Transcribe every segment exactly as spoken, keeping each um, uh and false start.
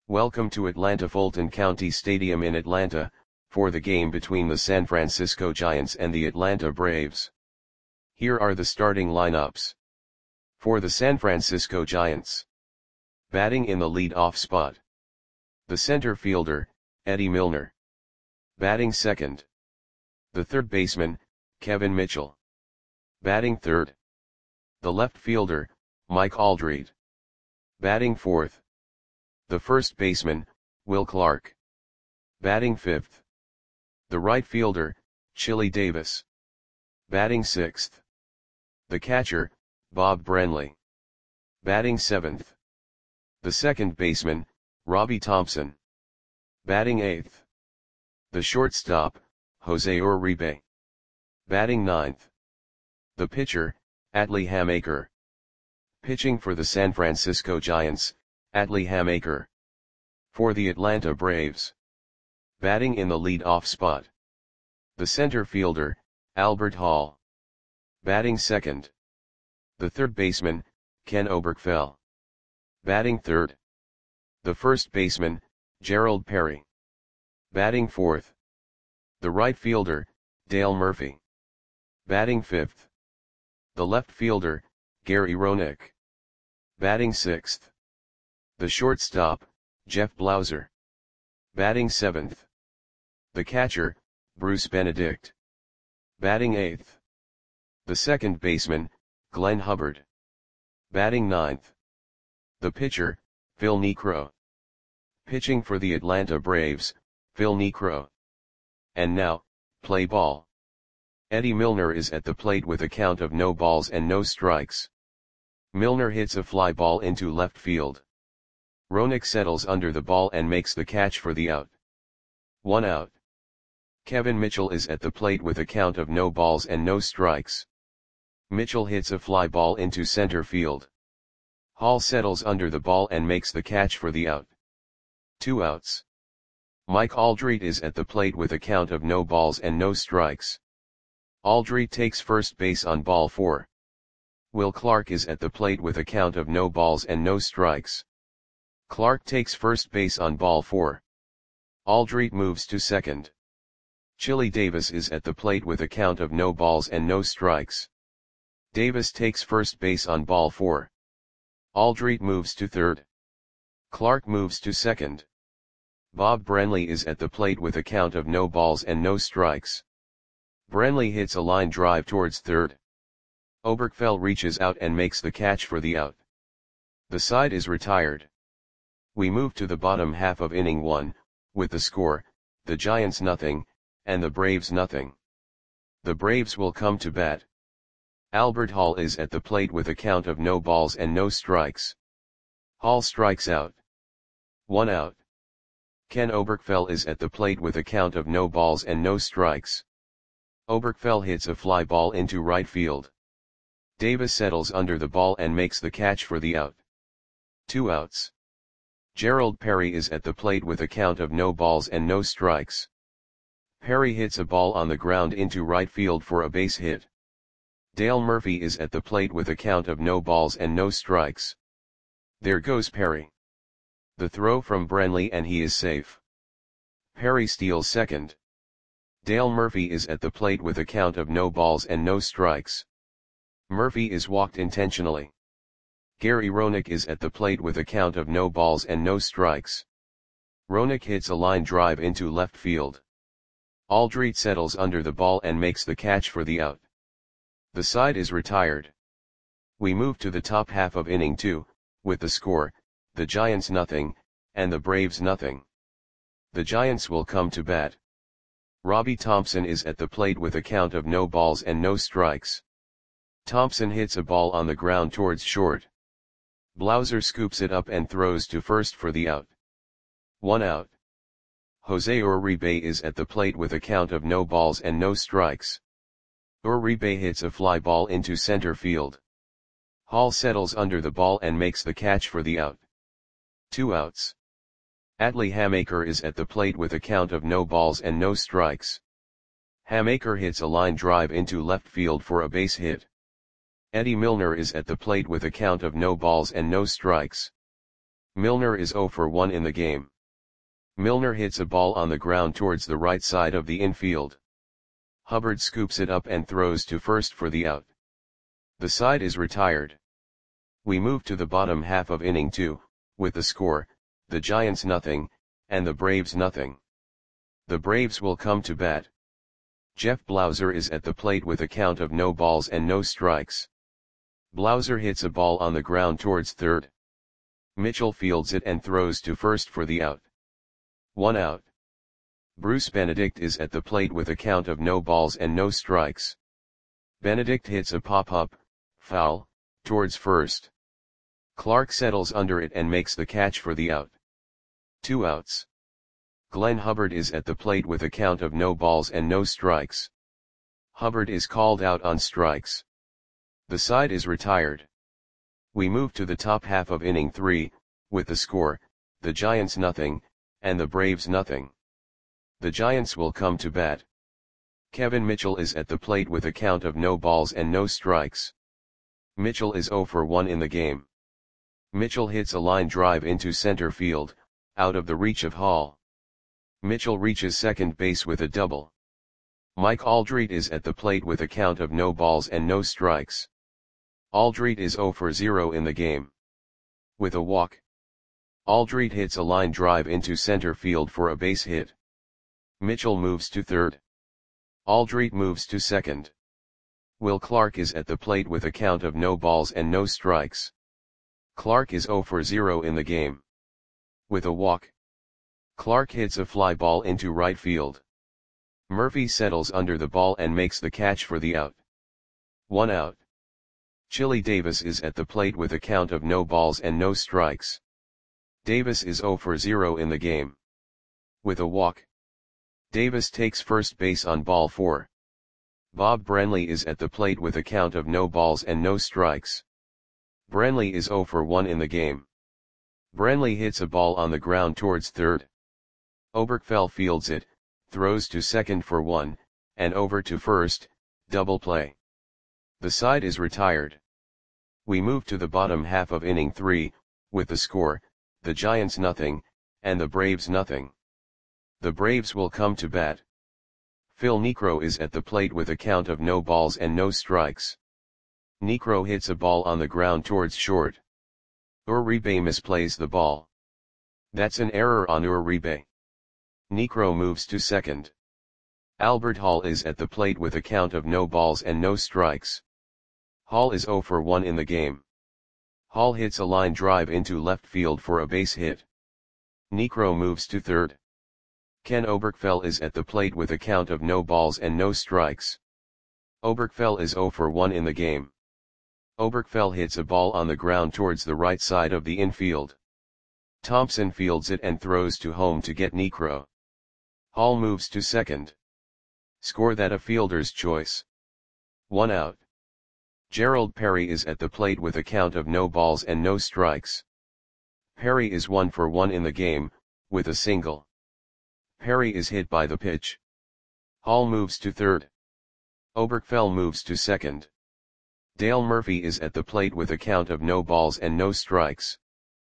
Welcome to Atlanta Fulton County Stadium in Atlanta, for the game between the San Francisco Giants and the Atlanta Braves. Here are the starting lineups. For the San Francisco Giants. Batting in the lead-off spot. The center fielder, Eddie Milner. Batting second. The third baseman, Kevin Mitchell. Batting third. The left fielder, Mike Aldrete. Batting fourth. The first baseman, Will Clark. Batting fifth. The right fielder, Chili Davis. Batting sixth. The catcher, Bob Brenly. Batting seventh. The second baseman, Robbie Thompson. Batting eighth. The shortstop, Jose Uribe. Batting ninth. The pitcher, Atlee Hammaker. Pitching for the San Francisco Giants, Atlee Hammaker. For the Atlanta Braves. Batting in the lead-off spot. The center fielder, Albert Hall. Batting second. The third baseman, Ken Oberkfell. Batting third. The first baseman, Gerald Perry. Batting fourth. The right fielder, Dale Murphy. Batting fifth. The left fielder, Gary Roenick. Batting sixth. The shortstop, Jeff Blauser. Batting seventh. The catcher, Bruce Benedict. Batting eighth. The second baseman, Glenn Hubbard. Batting ninth. The pitcher, Phil Niekro. Pitching for the Atlanta Braves, Phil Niekro. And now, play ball. Eddie Milner is at the plate with a count of no balls and no strikes. Milner hits a fly ball into left field. Roenick settles under the ball and makes the catch for the out. One out. Kevin Mitchell is at the plate with a count of no balls and no strikes. Mitchell hits a fly ball into center field. Hall settles under the ball and makes the catch for the out. Two outs. Mike Aldrete is at the plate with a count of no balls and no strikes. Aldrete takes first base on ball four. Will Clark is at the plate with a count of no balls and no strikes. Clark takes first base on ball four. Aldrete moves to second. Chili Davis is at the plate with a count of no balls and no strikes. Davis takes first base on ball four. Aldrete moves to third. Clark moves to second. Bob Brenly is at the plate with a count of no balls and no strikes. Brenly hits a line drive towards third. Oberkfell reaches out and makes the catch for the out. The side is retired. We move to the bottom half of inning one, with the score, the Giants nothing, and the Braves nothing. The Braves will come to bat. Albert Hall is at the plate with a count of no balls and no strikes. Hall strikes out. One out. Ken Oberkfell is at the plate with a count of no balls and no strikes. Oberkfell hits a fly ball into right field. Davis settles under the ball and makes the catch for the out. Two outs. Gerald Perry is at the plate with a count of no balls and no strikes. Perry hits a ball on the ground into right field for a base hit. Dale Murphy is at the plate with a count of no balls and no strikes. There goes Perry. The throw from Brenly and he is safe. Perry steals second. Dale Murphy is at the plate with a count of no balls and no strikes. Murphy is walked intentionally. Gary Roenick is at the plate with a count of no balls and no strikes. Roenick hits a line drive into left field. Aldrete settles under the ball and makes the catch for the out. The side is retired. We move to the top half of inning two, with the score, the Giants nothing, and the Braves nothing. The Giants will come to bat. Robbie Thompson is at the plate with a count of no balls and no strikes. Thompson hits a ball on the ground towards short. Blauser scoops it up and throws to first for the out. One out. Jose Uribe is at the plate with a count of no balls and no strikes. Uribe hits a fly ball into center field. Hall settles under the ball and makes the catch for the out. Two outs. Atlee Hammaker is at the plate with a count of no balls and no strikes. Hammaker hits a line drive into left field for a base hit. Eddie Milner is at the plate with a count of no balls and no strikes. Milner is zero for one in the game. Milner hits a ball on the ground towards the right side of the infield. Hubbard scoops it up and throws to first for the out. The side is retired. We move to the bottom half of inning two, with the score, the Giants nothing, and the Braves nothing. The Braves will come to bat. Jeff Blauser is at the plate with a count of no balls and no strikes. Blauser hits a ball on the ground towards third. Mitchell fields it and throws to first for the out. One out. Bruce Benedict is at the plate with a count of no balls and no strikes. Benedict hits a pop-up, foul, towards first. Clark settles under it and makes the catch for the out. Two outs. Glenn Hubbard is at the plate with a count of no balls and no strikes. Hubbard is called out on strikes. The side is retired. We move to the top half of inning three, with the score, the Giants nothing, and the Braves nothing. The Giants will come to bat. Kevin Mitchell is at the plate with a count of no balls and no strikes. Mitchell is zero for one in the game. Mitchell hits a line drive into center field, out of the reach of Hall. Mitchell reaches second base with a double. Mike Aldrete is at the plate with a count of no balls and no strikes. Aldrete is zero for zero in the game. With a walk. Aldrete hits a line drive into center field for a base hit. Mitchell moves to third. Aldrete moves to second. Will Clark is at the plate with a count of no balls and no strikes. Clark is zero for zero in the game. With a walk. Clark hits a fly ball into right field. Murphy settles under the ball and makes the catch for the out. One out. Chili Davis is at the plate with a count of no balls and no strikes. Davis is zero for zero in the game. With a walk. Davis takes first base on ball four. Bob Brenly is at the plate with a count of no balls and no strikes. Brenly is zero for one in the game. Brenly hits a ball on the ground towards third. Oberkfell fields it, throws to second for one, and over to first, double play. The side is retired. We move to the bottom half of inning three, with the score, the Giants nothing, and the Braves nothing. The Braves will come to bat. Phil Niekro is at the plate with a count of no balls and no strikes. Niekro hits a ball on the ground towards short. Uribe misplays the ball. That's an error on Uribe. Niekro moves to second. Albert Hall is at the plate with a count of no balls and no strikes. Hall is zero for one in the game. Hall hits a line drive into left field for a base hit. Niekro moves to third. Ken Oberkfell is at the plate with a count of no balls and no strikes. Oberkfell is zero for one in the game. Oberkfell hits a ball on the ground towards the right side of the infield. Thompson fields it and throws to home to get Niekro. Hall moves to second. Score that a fielder's choice. One out. Gerald Perry is at the plate with a count of no balls and no strikes. Perry is one for one in the game, with a single. Perry is hit by the pitch. Hall moves to third. Oberkfell moves to second. Dale Murphy is at the plate with a count of no balls and no strikes.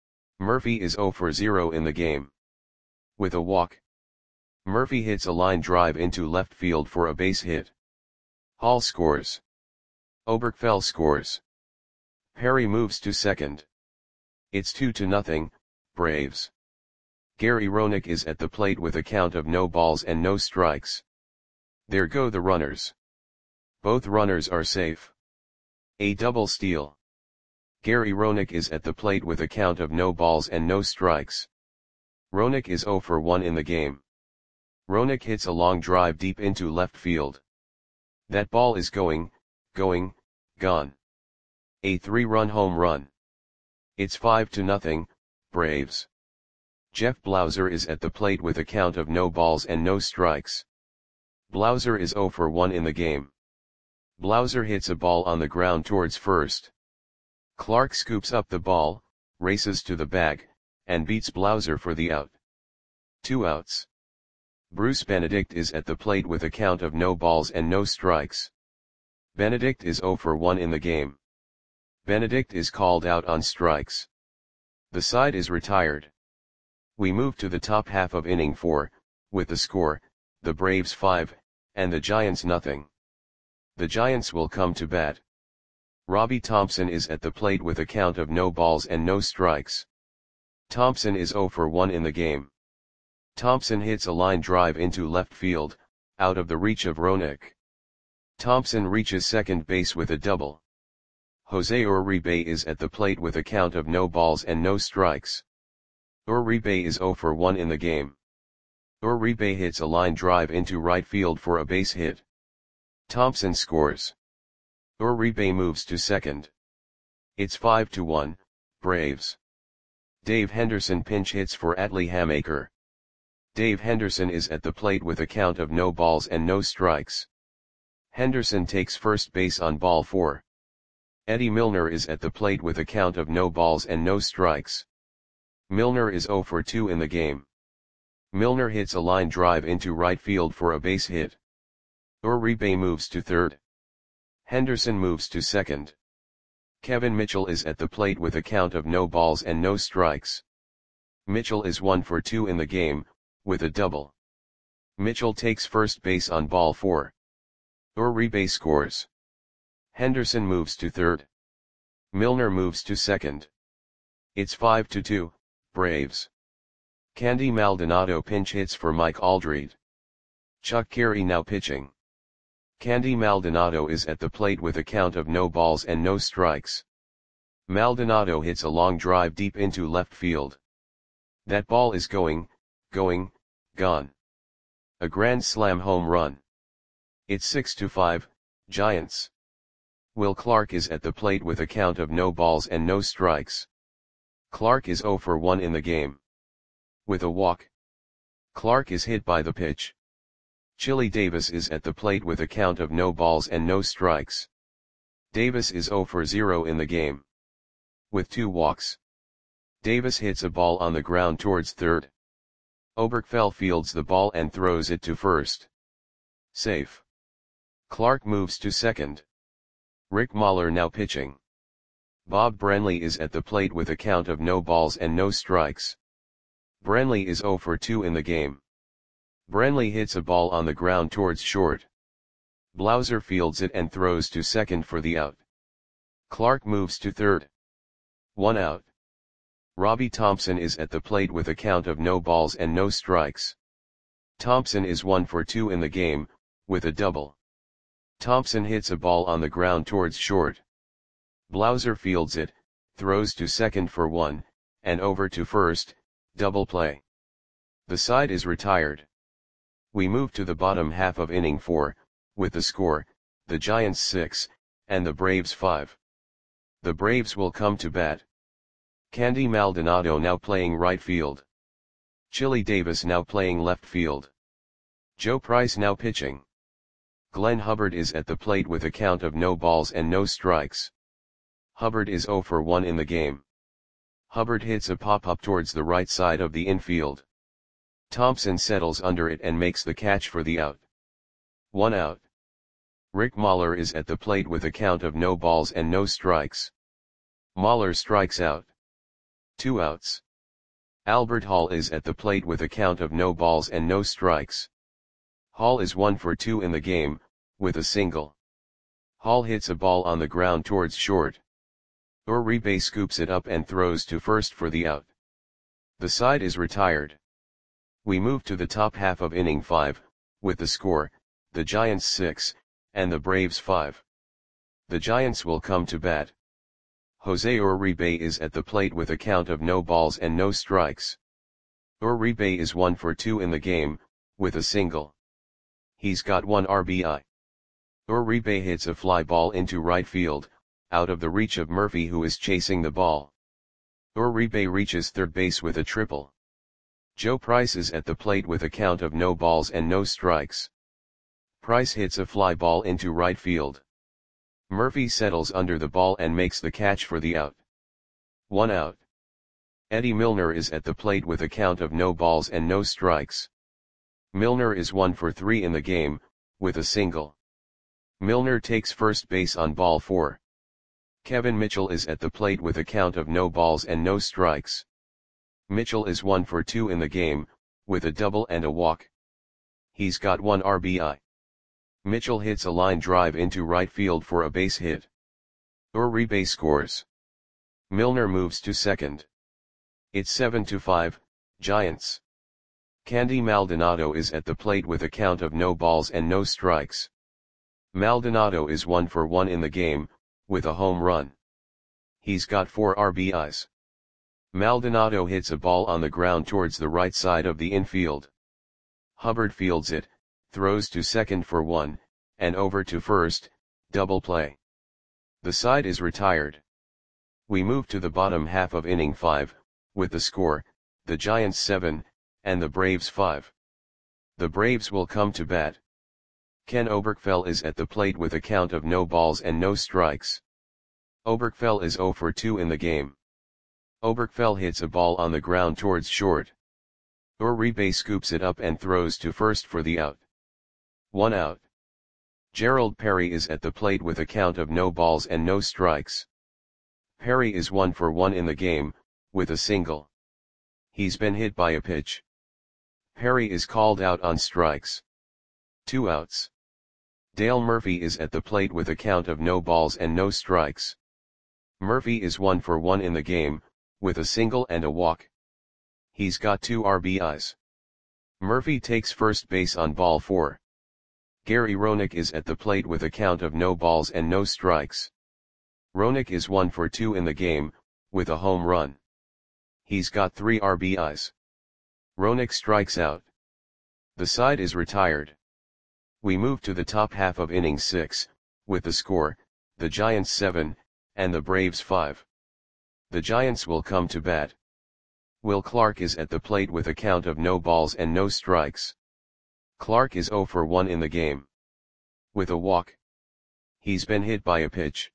Murphy is zero for zero in the game. With a walk. Murphy hits a line drive into left field for a base hit. Hall scores. Oberkfell scores. Perry moves to second. It's two to nothing, Braves. Gary Roenick is at the plate with a count of no balls and no strikes. There go the runners. Both runners are safe. A double steal. Gary Roenick is at the plate with a count of no balls and no strikes. Roenick is zero for one in the game. Roenick hits a long drive deep into left field. That ball is going, going, gone. A three-run home run. It's five to nothing, Braves. Jeff Blauser is at the plate with a count of no balls and no strikes. Blauser is zero for one in the game. Blauser hits a ball on the ground towards first. Clark scoops up the ball, races to the bag, and beats Blauser for the out. Two outs. Bruce Benedict is at the plate with a count of no balls and no strikes. Benedict is zero for one in the game. Benedict is called out on strikes. The side is retired. We move to the top half of inning four, with the score, the Braves five, and the Giants nothing. The Giants will come to bat. Robbie Thompson is at the plate with a count of no balls and no strikes. Thompson is oh for one in the game. Thompson hits a line drive into left field, out of the reach of Roenick. Thompson reaches second base with a double. Jose Uribe is at the plate with a count of no balls and no strikes. Uribe is oh for one in the game. Uribe hits a line drive into right field for a base hit. Thompson scores. Uribe moves to second. It's five to one, Braves. Dave Henderson pinch hits for Atlee Hamaker. Dave Henderson is at the plate with a count of no balls and no strikes. Henderson takes first base on ball four. Eddie Milner is at the plate with a count of no balls and no strikes. Milner is oh for two in the game. Milner hits a line drive into right field for a base hit. Uribe moves to third. Henderson moves to second. Kevin Mitchell is at the plate with a count of no balls and no strikes. Mitchell is one for two in the game, with a double. Mitchell takes first base on ball four. Uribe scores. Henderson moves to third. Milner moves to second. It's five to two, Braves. Candy Maldonado pinch hits for Mike Aldred. Chuck Carey now pitching. Candy Maldonado is at the plate with a count of no balls and no strikes. Maldonado hits a long drive deep into left field. That ball is going, going, gone. A grand slam home run. It's six to five, Giants. Will Clark is at the plate with a count of no balls and no strikes. Clark is oh for one in the game. With a walk. Clark is hit by the pitch. Chili Davis is at the plate with a count of no balls and no strikes. Davis is oh for zero in the game. With two walks. Davis hits a ball on the ground towards third. Oberkfell fields the ball and throws it to first. Safe. Clark moves to second. Rick Mahler now pitching. Bob Brenly is at the plate with a count of no balls and no strikes. Brenly is oh for two in the game. Brenly hits a ball on the ground towards short. Blauser fields it and throws to second for the out. Clark moves to third. One out. Robbie Thompson is at the plate with a count of no balls and no strikes. Thompson is one for two in the game, with a double. Thompson hits a ball on the ground towards short. Blauser fields it, throws to second for one, and over to first, double play. The side is retired. We move to the bottom half of inning four, with the score, the Giants six, and the Braves five. The Braves will come to bat. Candy Maldonado now playing right field. Chili Davis now playing left field. Joe Price now pitching. Glenn Hubbard is at the plate with a count of no balls and no strikes. Hubbard is oh for one in the game. Hubbard hits a pop-up towards the right side of the infield. Thompson settles under it and makes the catch for the out. One out. Rick Mahler is at the plate with a count of no balls and no strikes. Mahler strikes out. Two outs. Albert Hall is at the plate with a count of no balls and no strikes. Hall is one for two in the game, with a single. Hall hits a ball on the ground towards short. Uribe scoops it up and throws to first for the out. The side is retired. We move to the top half of inning five, with the score, the Giants six, and the Braves five. The Giants will come to bat. Jose Uribe is at the plate with a count of no balls and no strikes. Uribe is one for two in the game, with a single. He's got one R B I. Uribe hits a fly ball into right field, out of the reach of Murphy who is chasing the ball. Uribe reaches third base with a triple. Joe Price is at the plate with a count of no balls and no strikes. Price hits a fly ball into right field. Murphy settles under the ball and makes the catch for the out. One out. Eddie Milner is at the plate with a count of no balls and no strikes. Milner is one for three in the game, with a single. Milner takes first base on ball four. Kevin Mitchell is at the plate with a count of no balls and no strikes. Mitchell is one for two in the game, with a double and a walk. He's got one R B I. Mitchell hits a line drive into right field for a base hit. Uribe scores. Milner moves to second. It's seven to five, Giants. Candy Maldonado is at the plate with a count of no balls and no strikes. Maldonado is one for one in the game, with a home run. He's got four R B Is. Maldonado hits a ball on the ground towards the right side of the infield. Hubbard fields it, throws to second for one, and over to first, double play. The side is retired. We move to the bottom half of inning five, with the score, the Giants seven, and the Braves five. The Braves will come to bat. Ken Oberkfell is at the plate with a count of no balls and no strikes. Oberkfell is zero for two in the game. Oberkfell hits a ball on the ground towards short. Uribe scoops it up and throws to first for the out. One out. Gerald Perry is at the plate with a count of no balls and no strikes. Perry is one for one in the game, with a single. He's been hit by a pitch. Perry is called out on strikes. Two outs. Dale Murphy is at the plate with a count of no balls and no strikes. Murphy is one for one in the game, with a single and a walk. He's got two R B Is. Murphy takes first base on ball four. Gary Roenick is at the plate with a count of no balls and no strikes. Roenick is one for two in the game, with a home run. He's got three R B Is. Roenick strikes out. The side is retired. We move to the top half of inning six, with the score, the Giants seven, and the Braves five. The Giants will come to bat. Will Clark is at the plate with a count of no balls and no strikes. Clark is zero for one in the game. With a walk. He's been hit by a pitch.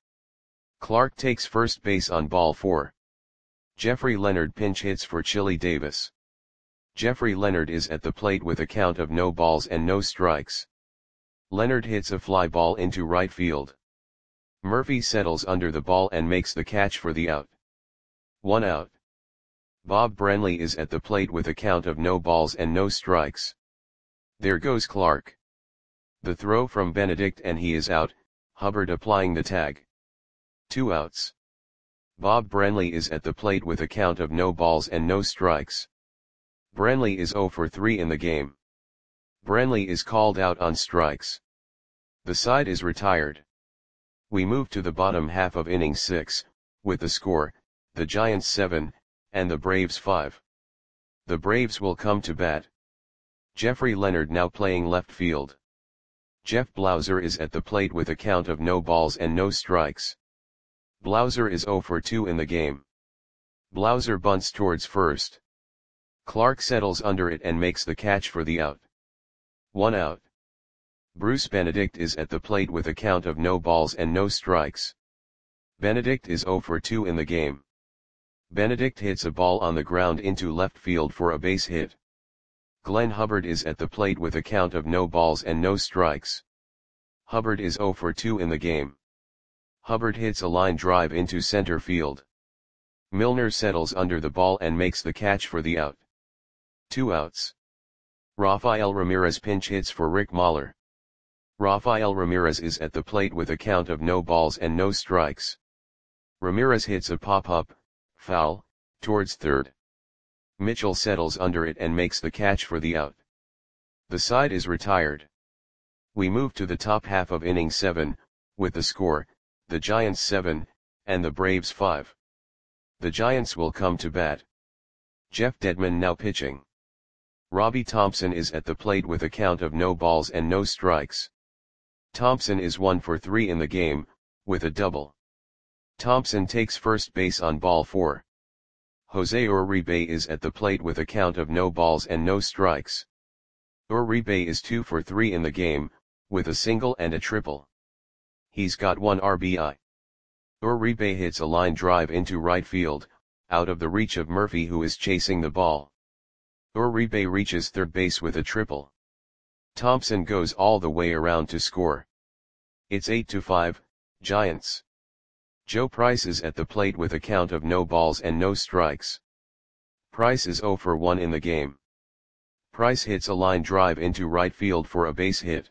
Clark takes first base on ball four. Jeffrey Leonard pinch hits for Chili Davis. Jeffrey Leonard is at the plate with a count of no balls and no strikes. Leonard hits a fly ball into right field. Murphy settles under the ball and makes the catch for the out. One out. Bob Brenly is at the plate with a count of no balls and no strikes. There goes Clark. The throw from Benedict and he is out, Hubbard applying the tag. Two outs. Bob Brenly is at the plate with a count of no balls and no strikes. Brenly is zero for three in the game. Brenly is called out on strikes. The side is retired. We move to the bottom half of inning six, with the score, the Giants seven, and the Braves five. The Braves will come to bat. Jeffrey Leonard now playing left field. Jeff Blauser is at the plate with a count of no balls and no strikes. Blauser is zero for two in the game. Blauser bunts towards first. Clark settles under it and makes the catch for the out. One out. Bruce Benedict is at the plate with a count of no balls and no strikes. Benedict is zero for two in the game. Benedict hits a ball on the ground into left field for a base hit. Glenn Hubbard is at the plate with a count of no balls and no strikes. Hubbard is zero for two in the game. Hubbard hits a line drive into center field. Milner settles under the ball and makes the catch for the out. Two outs. Rafael Ramirez pinch hits for Rick Mahler. Rafael Ramirez is at the plate with a count of no balls and no strikes. Ramirez hits a pop-up, foul, towards third. Mitchell settles under it and makes the catch for the out. The side is retired. We move to the top half of inning seven, with the score, the Giants seven, and the Braves five. The Giants will come to bat. Jeff Dedman now pitching. Robbie Thompson is at the plate with a count of no balls and no strikes. Thompson is one for three in the game, with a double. Thompson takes first base on ball four. Jose Uribe is at the plate with a count of no balls and no strikes. Uribe is two for three in the game, with a single and a triple. He's got one R B I. Uribe hits a line drive into right field, out of the reach of Murphy who is chasing the ball. Uribe reaches third base with a triple. Thompson goes all the way around to score. It's eight to five, Giants. Joe Price is at the plate with a count of no balls and no strikes. Price is zero for one in the game. Price hits a line drive into right field for a base hit.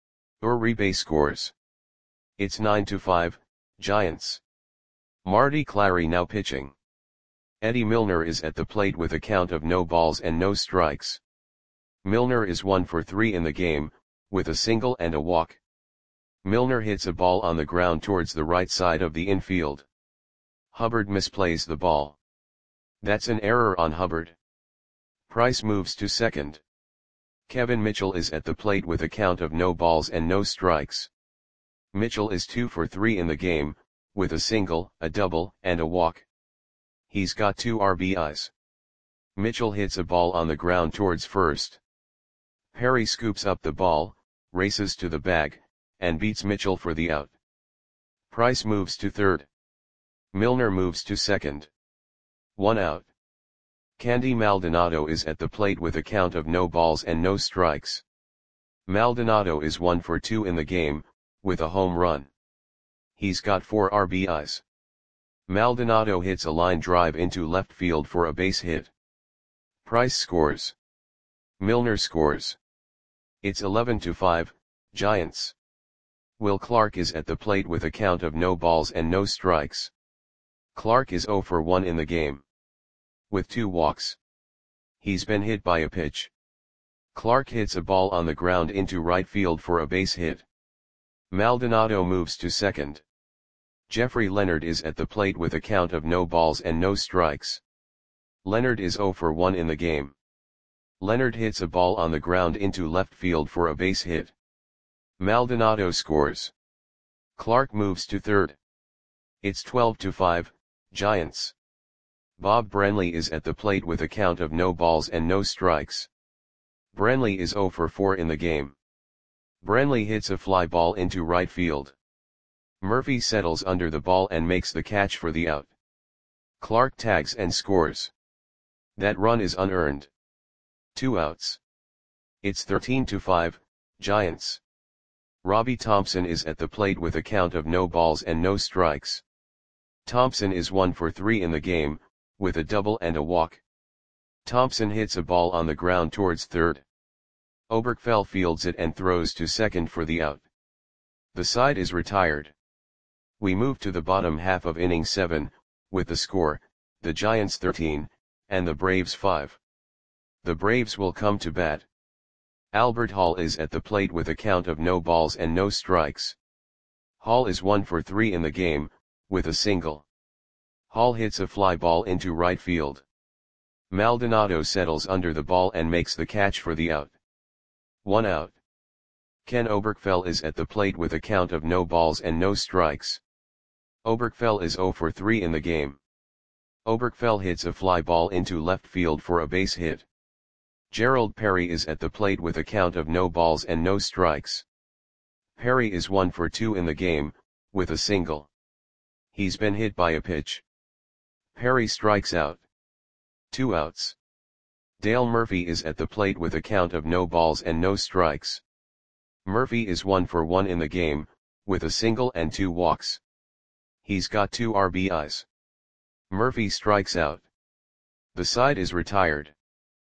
Uribe scores. It's nine to five, Giants. Marty Clary now pitching. Eddie Milner is at the plate with a count of no balls and no strikes. Milner is one for three in the game, with a single and a walk. Milner hits a ball on the ground towards the right side of the infield. Hubbard misplays the ball. That's an error on Hubbard. Price moves to second. Kevin Mitchell is at the plate with a count of no balls and no strikes. Mitchell is two for three in the game, with a single, a double, and a walk. He's got two R B Is. Mitchell hits a ball on the ground towards first. Perry scoops up the ball, races to the bag, and beats Mitchell for the out. Price moves to third. Milner moves to second. One out. Candy Maldonado is at the plate with a count of no balls and no strikes. Maldonado is one for two in the game, with a home run. He's got four R B Is. Maldonado hits a line drive into left field for a base hit. Price scores. Milner scores. It's eleven to five, Giants. Will Clark is at the plate with a count of no balls and no strikes. Clark is zero for one in the game. With two walks. He's been hit by a pitch. Clark hits a ball on the ground into right field for a base hit. Maldonado moves to second. Jeffrey Leonard is at the plate with a count of no balls and no strikes. Leonard is zero for one in the game. Leonard hits a ball on the ground into left field for a base hit. Maldonado scores. Clark moves to third. It's twelve to five, Giants. Bob Brenly is at the plate with a count of no balls and no strikes. Brenly is zero for four in the game. Brenly hits a fly ball into right field. Murphy settles under the ball and makes the catch for the out. Clark tags and scores. That run is unearned. Two outs. It's thirteen to five, Giants. Robbie Thompson is at the plate with a count of no balls and no strikes. Thompson is one for three in the game, with a double and a walk. Thompson hits a ball on the ground towards third. Oberkfell fields it and throws to second for the out. The side is retired. We move to the bottom half of inning seven, with the score, the Giants thirteen, and the Braves five. The Braves will come to bat. Albert Hall is at the plate with a count of no balls and no strikes. Hall is one for three in the game, with a single. Hall hits a fly ball into right field. Maldonado settles under the ball and makes the catch for the out. One out. Ken Oberkfell is at the plate with a count of no balls and no strikes. Oberkfell is zero for three in the game. Oberkfell hits a fly ball into left field for a base hit. Gerald Perry is at the plate with a count of no balls and no strikes. Perry is one for two in the game, with a single. He's been hit by a pitch. Perry strikes out. Two outs. Dale Murphy is at the plate with a count of no balls and no strikes. Murphy is one for one in the game, with a single and two walks. He's got two R B Is. Murphy strikes out. The side is retired.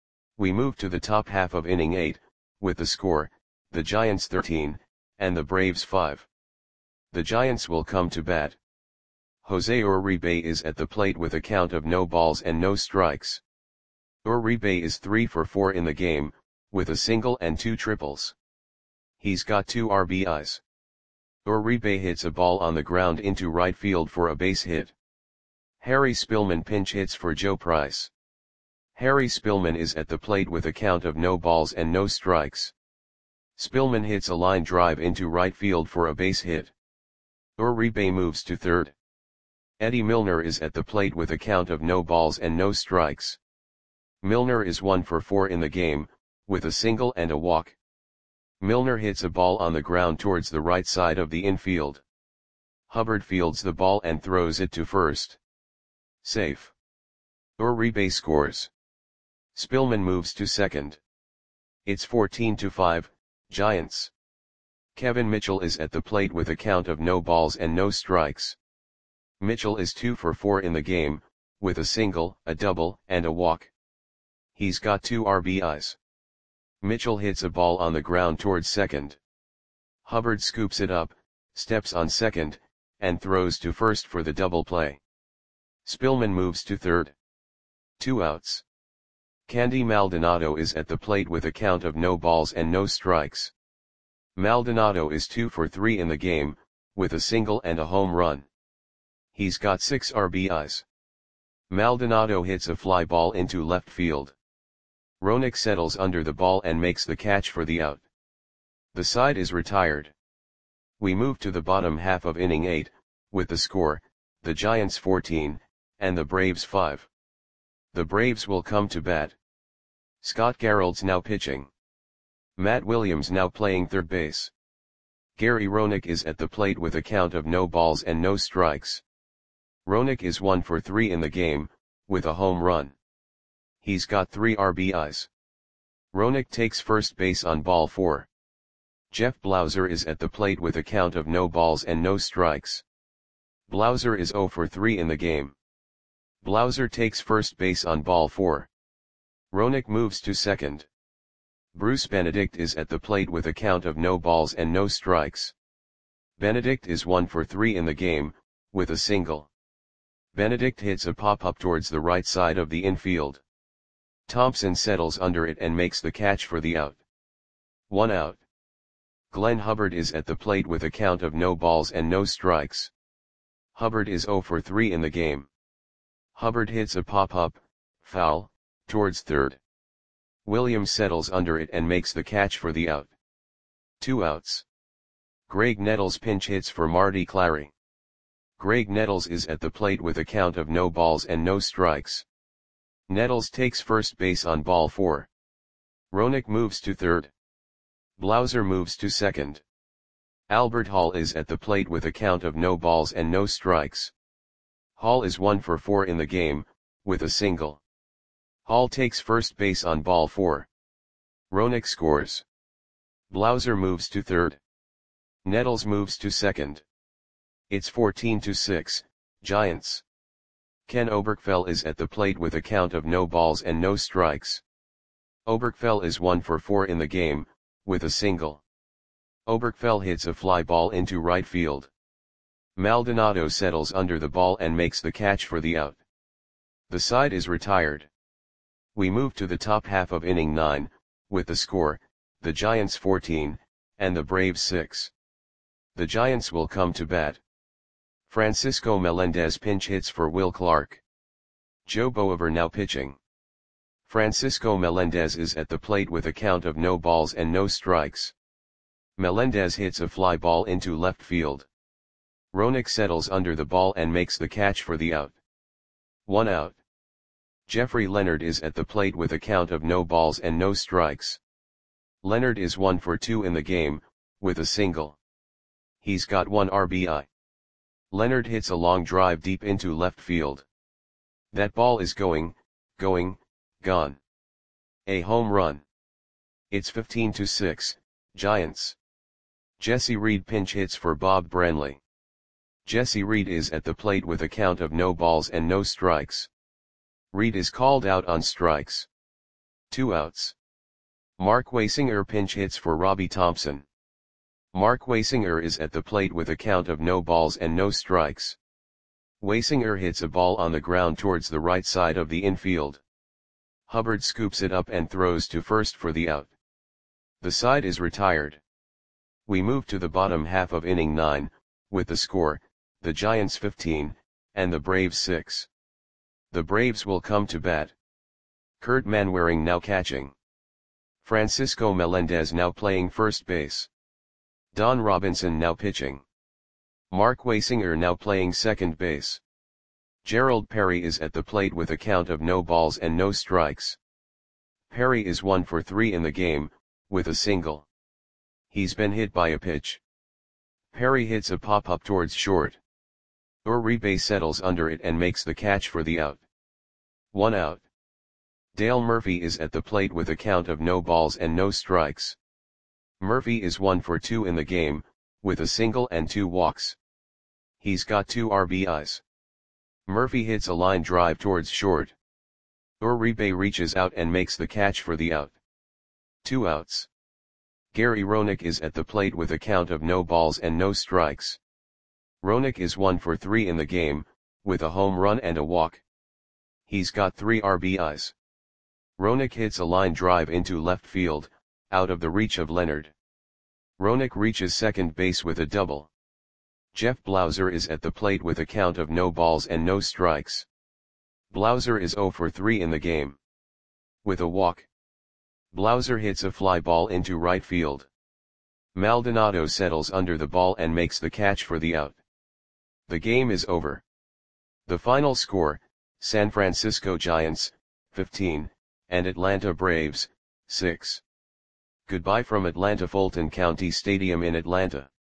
We move to the top half of inning eight, with the score, the Giants thirteen, and the Braves five. The Giants will come to bat. Jose Uribe is at the plate with a count of no balls and no strikes. Uribe is three for four in the game, with a single and two triples. He's got two R B Is. Uribe hits a ball on the ground into right field for a base hit. Harry Spillman pinch hits for Joe Price. Harry Spillman is at the plate with a count of no balls and no strikes. Spillman hits a line drive into right field for a base hit. Uribe moves to third. Eddie Milner is at the plate with a count of no balls and no strikes. Milner is one for four in the game, with a single and a walk. Milner hits a ball on the ground towards the right side of the infield. Hubbard fields the ball and throws it to first. Safe. Uribe scores. Spillman moves to second. It's fourteen to five, Giants. Kevin Mitchell is at the plate with a count of no balls and no strikes. Mitchell is two for four in the game, with a single, a double, and a walk. He's got two R B Is. Mitchell hits a ball on the ground towards second. Hubbard scoops it up, steps on second, and throws to first for the double play. Spillman moves to third. Two outs. Candy Maldonado is at the plate with a count of no balls and no strikes. Maldonado is two for three in the game, with a single and a home run. He's got six R B Is. Maldonado hits a fly ball into left field. Roenick settles under the ball and makes the catch for the out. The side is retired. We move to the bottom half of inning eight, with the score, the Giants fourteen, and the Braves five. The Braves will come to bat. Scott Garreld's now pitching. Matt Williams now playing third base. Gary Roenick is at the plate with a count of no balls and no strikes. Roenick is one for three in the game, with a home run. He's got three R B Is. Roenick takes first base on ball four. Jeff Blauser is at the plate with a count of no balls and no strikes. Blauser is zero for three in the game. Blauser takes first base on ball four. Roenick moves to second. Bruce Benedict is at the plate with a count of no balls and no strikes. Benedict is one for three in the game, with a single. Benedict hits a pop-up towards the right side of the infield. Thompson settles under it and makes the catch for the out. One out. Glenn Hubbard is at the plate with a count of no balls and no strikes. Hubbard is zero for three in the game. Hubbard hits a pop-up, foul, towards third. Williams settles under it and makes the catch for the out. Two outs. Greg Nettles pinch hits for Marty Clary. Greg Nettles is at the plate with a count of no balls and no strikes. Nettles takes first base on ball four. Roenick moves to third. Blauser moves to second. Albert Hall is at the plate with a count of no balls and no strikes. Hall is one for four in the game, with a single. Hall takes first base on ball four. Roenick scores. Blauser moves to third. Nettles moves to second. It's fourteen to six, Giants. Ken Oberkfell is at the plate with a count of no balls and no strikes. Oberkfell is one for four in the game, with a single. Oberkfell hits a fly ball into right field. Maldonado settles under the ball and makes the catch for the out. The side is retired. We move to the top half of inning nine, with the score, the Giants fourteen, and the Braves six. The Giants will come to bat. Francisco Melendez pinch hits for Will Clark. Joe Boever now pitching. Francisco Melendez is at the plate with a count of no balls and no strikes. Melendez hits a fly ball into left field. Roenick settles under the ball and makes the catch for the out. One out. Jeffrey Leonard is at the plate with a count of no balls and no strikes. Leonard is one for two in the game, with a single. He's got one R B I. Leonard hits a long drive deep into left field. That ball is going, going, gone. A home run. It's fifteen to six, Giants. Jesse Reed pinch hits for Bob Branley. Jesse Reed is at the plate with a count of no balls and no strikes. Reed is called out on strikes. Two outs. Mark Waysinger pinch hits for Robbie Thompson. Mark Waysinger is at the plate with a count of no balls and no strikes. Waysinger hits a ball on the ground towards the right side of the infield. Hubbard scoops it up and throws to first for the out. The side is retired. We move to the bottom half of inning nine, with the score, the Giants fifteen, and the Braves six. The Braves will come to bat. Kurt Manwaring now catching. Francisco Melendez now playing first base. Don Robinson now pitching. Mark Waysinger now playing second base. Gerald Perry is at the plate with a count of no balls and no strikes. Perry is one for three in the game, with a single. He's been hit by a pitch. Perry hits a pop-up towards short. Uribe settles under it and makes the catch for the out. One out. Dale Murphy is at the plate with a count of no balls and no strikes. Murphy is one for two in the game, with a single and two walks. He's got two R B Is. Murphy hits a line drive towards short. Uribe reaches out and makes the catch for the out. Two outs. Gary Roenick is at the plate with a count of no balls and no strikes. Roenick is one for three in the game, with a home run and a walk. He's got three R B Is. Roenick hits a line drive into left field, out of the reach of Leonard. Roenick reaches second base with a double. Jeff Blauser is at the plate with a count of no balls and no strikes. Blauser is zero for three in the game. With a walk. Blauser hits a fly ball into right field. Maldonado settles under the ball and makes the catch for the out. The game is over. The final score, San Francisco Giants, fifteen, and Atlanta Braves, six. Goodbye from Atlanta Fulton County Stadium in Atlanta.